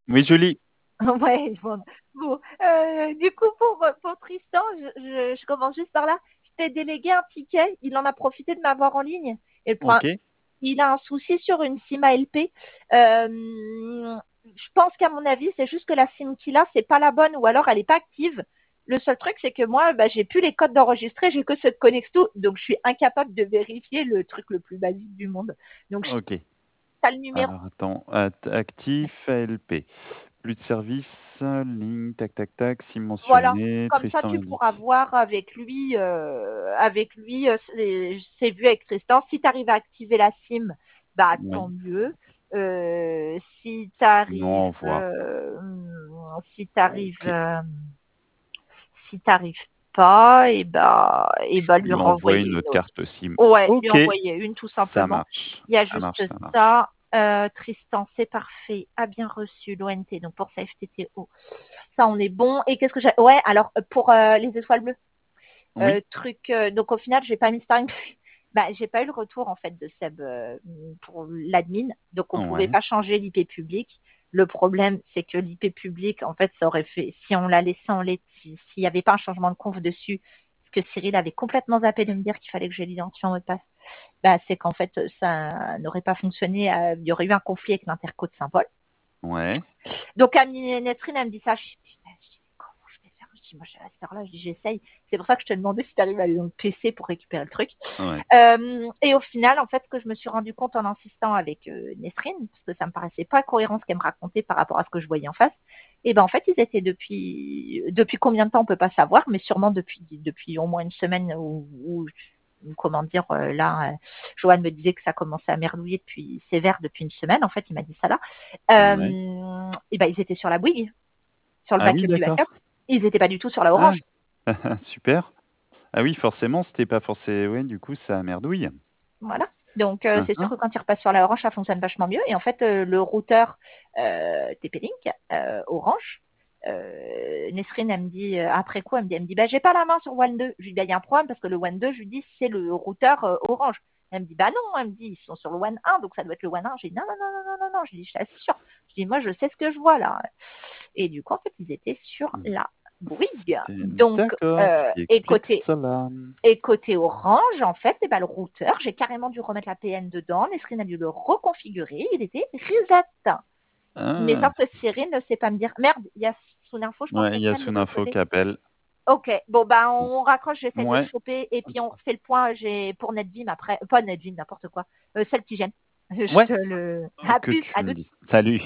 Oui, Julie. Ouais, bon. Du coup, pour Tristan, je commence juste par là. Je t'ai délégué un ticket. Il en a profité de m'avoir en ligne. Et Ok. il a un souci sur une SIM ALP. Je pense qu'à mon avis, c'est juste que la SIM qu'il a, c'est pas la bonne ou alors elle n'est pas active. Le seul truc, c'est que moi, bah, j'ai plus les codes d'enregistrer, j'ai que ceux de Connexto, donc je suis incapable de vérifier le truc le plus basique du monde. Donc, Ok. t'as le numéro. Alors, attends. Actif, ALP. Plus de service, ligne, tac, tac, tac, si Voilà. mentionné, Comme ça, Tristan tu pourras indique. voir avec lui, c'est vu avec Tristan. Si tu arrives à activer la SIM, bah tant Oui. mieux. Si tu Non, arrives, on voit. si t'arrives, Ok. si t'arrives pas, et Je bah lui lui envoie renvoyer une une autre autre. carte SIM. Ouais, lui Ok. envoyer une tout Ça simplement. marche. Il y a Ça juste marche, ça marche. ça. Tristan, c'est parfait, a bien reçu l'ONT, donc pour sa FTTO. Ça, on est bon. Et qu'est-ce que j'ai? Ouais, alors pour les étoiles bleues, Oui. donc au final, j'ai pas mis Starlink. Bah, j'ai pas eu le retour en fait de Seb pour l'admin, donc on pouvait Ouais. pas changer l'IP public. Le problème, c'est que l'IP public, en fait, ça aurait fait, si on l'a laissé en l'état, s'il n'y avait pas un changement de conf dessus, ce que Cyril avait complètement zappé de me dire qu'il fallait que j'ai l'identifiant en mot de passe, bah, c'est qu'en fait, ça n'aurait pas fonctionné. Il y aurait eu un conflit avec l'interco de Saint-Paul. Ouais. Donc, Nesrine, elle me dit ça. Je dis, comment je vais faire? Je dis, moi, à cette heure-là, je dis, j'essaye. C'est pour ça que je te demandais si tu arrives à aller dans le PC pour récupérer le truc. Ouais. Et au final, en fait, ce que je me suis rendu compte en insistant avec Nesrine, parce que ça me paraissait pas cohérent ce qu'elle me racontait par rapport à ce que je voyais en face, et ben en fait, ils étaient depuis combien de temps on peut pas savoir, mais sûrement depuis au moins une semaine ou comment dire là, Joanne me disait que ça commençait à merdouiller depuis sévère depuis une semaine. En fait, il m'a dit ça là. Ouais. Et ben ils étaient sur la Bouygues, sur le Ah oui, backup du backup. d'accord. Ils étaient pas du tout sur la Ah, Orange. super. Ah oui, forcément, c'était pas forcément. Ouais, du coup, ça merdouille. Voilà. Donc, c'est sûr Hein. que quand ils repassent sur la Orange, ça fonctionne vachement mieux. Et en fait, le routeur TP-Link, Orange, Nesrine, elle me dit, après quoi, elle me dit, bah, j'ai pas la main sur One 2. Je lui dis, bah, il y a un problème parce que le One 2, je lui dis, c'est le routeur Orange. Elle me dit, bah non, elle me dit, ils sont sur le One 1, donc ça doit être le One 1. J'ai dit, non, non, non, non, non, non, je dis, je t'assure. Je dis, moi, je sais ce que je vois là. Et du coup, en fait, ils étaient sur la Bouygues. Donc, D'accord, ce qui et explique côté cela. et côté Orange, en fait, eh ben, le routeur, j'ai carrément dû remettre la PN dedans. Nesrine a dû le reconfigurer. Il était reset. Mais Ah, sauf que Cyril ne sait pas me dire. Merde, il y a son info, je pense ouais, il qu'elle y a traîne de son l'autre info côté. qui appelle. Ok, bon, ben, on raccroche, j'essaie de le Ouais, choper et puis on refait le point. J'ai pour Nedvim après. Pas Nedvim, n'importe quoi. Celle qui gêne. Je ouais, te le. À que plus, tu à me deux. dis. Salut.